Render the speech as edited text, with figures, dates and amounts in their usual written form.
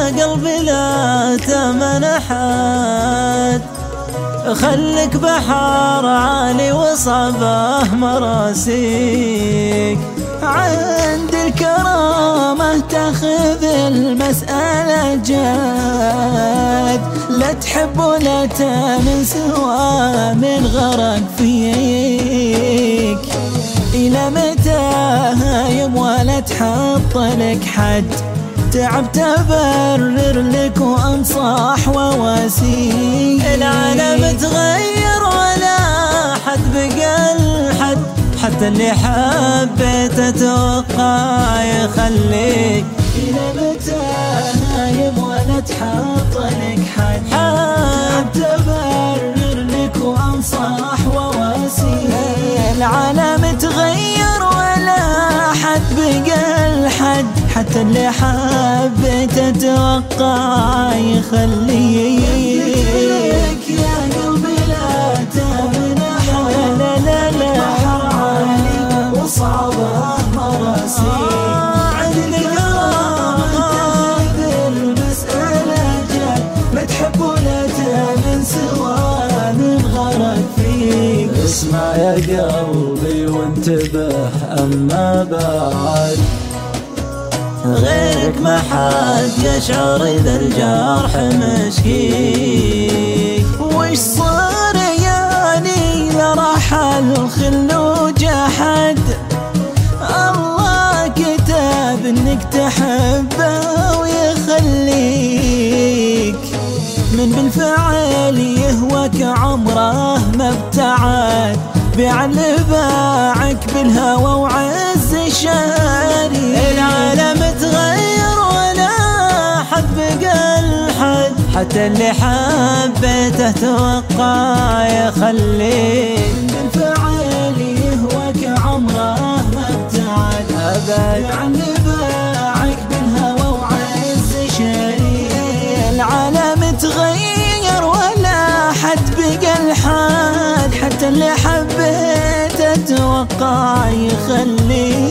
قلبي لا تمن أحد، خلك بحر عالي وصعبه مراسيك، عند الكرامة تاخذ المسألة جاد، لا تحب ولا تامن سوى من غرق فيك، إلى متى هايم ولا تحط لك حد، تعب تبرر لك وأنصاح وواسيك، العالم تغير ولا حد بقى الحد، حتى اللي حبيت اتوقع يخليك، إلى متى نايم ولا تحط لك حد، تعب تبرر لك وأنصاح وواسيك، العالم تغير ولا حد بقى الحد، حتى اللي حبيت اتوقع يخليك، يا قلبي لا تمن أحد، بحر عالي وصعبه مراسيك، عند الكرامة تاخذ المسألة جد، ما تحب ولا تامن سوى من غرق فيك، اسمع يا قلبي وانتبه أما بعد، غيرك ما حد يشعر إذا الجرح مشكيك، وش صار يعني لرحل الخل وجحد، الله كتب انك تحبه ويخليك، من بالفعل يهوك عمره ما ابتعد، بيع اللي باعك بالهوى وعز شاري، العالم تغير ولا حد بقى الحد، حتى اللي حبيته توقع يخليك، بالفعل يهوك عمره ما ابتعد، بيع اللي باعك بالهوى وعز شاري، العالم تغير ولا حد بقى الحد، حتى اللي حبيت اتوقع يخليك.